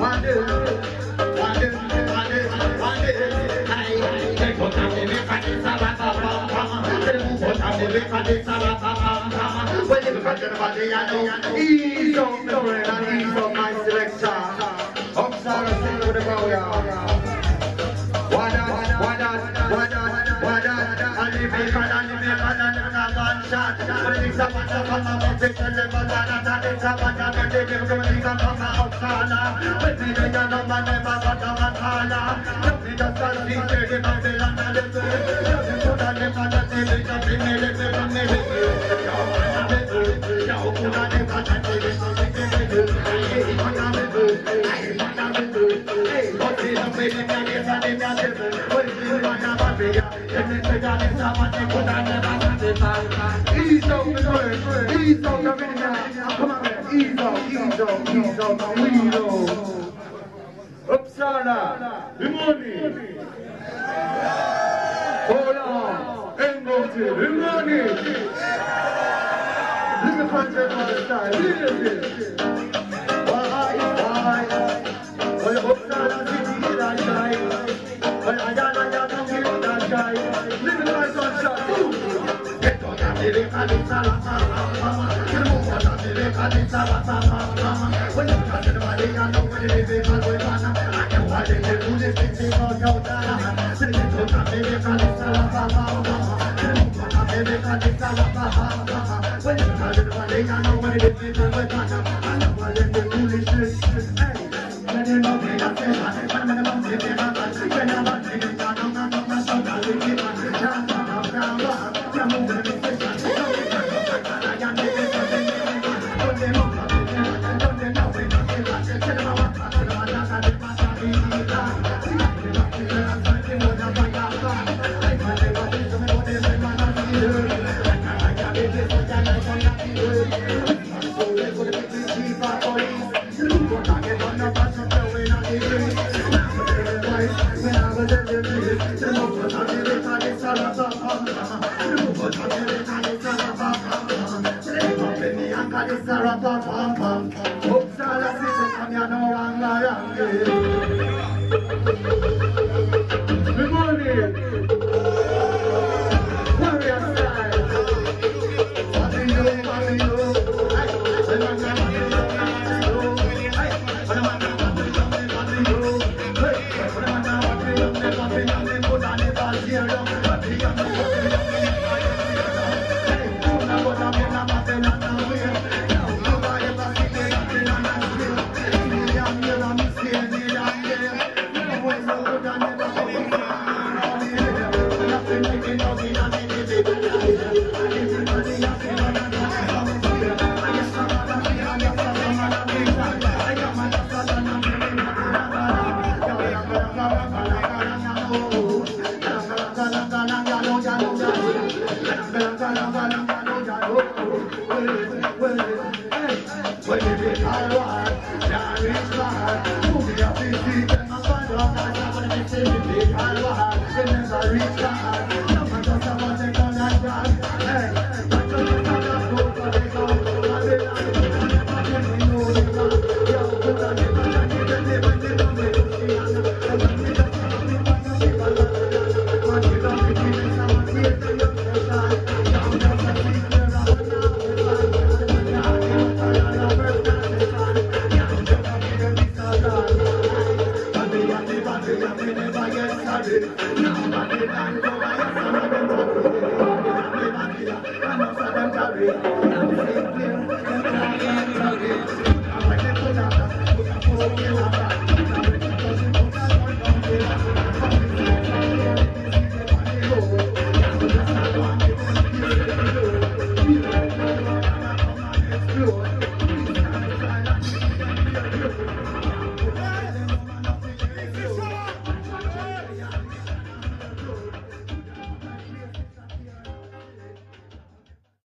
Ease on the brain and ease on my selection. Upside of sing with the bow, yeah. Why not? I live in a gunshot. But it's a matter of a picture, never done. It's a matter of a picture, never done. When we don't know, man, never got a matala. We just got to be ready for the land of the bird. Nothing to the left of the table, nothing to the left of the table. Now, put on the cut and take it to the table. Hey, what am I doing? Hey, what's the number? The man is on the table. What's the number? Ease out the word, ease out the video. Come on, man, ease out the window. Uppsala, hur mår ni? Hola, en gång till, hur mår ni? Lite puncher på det där, lite till. Why? Och jag Uppsala sitter i den tjej. Och jag gärna kan till den tjej. Lite nice on shot, boom! Good morning. When you get hard, there is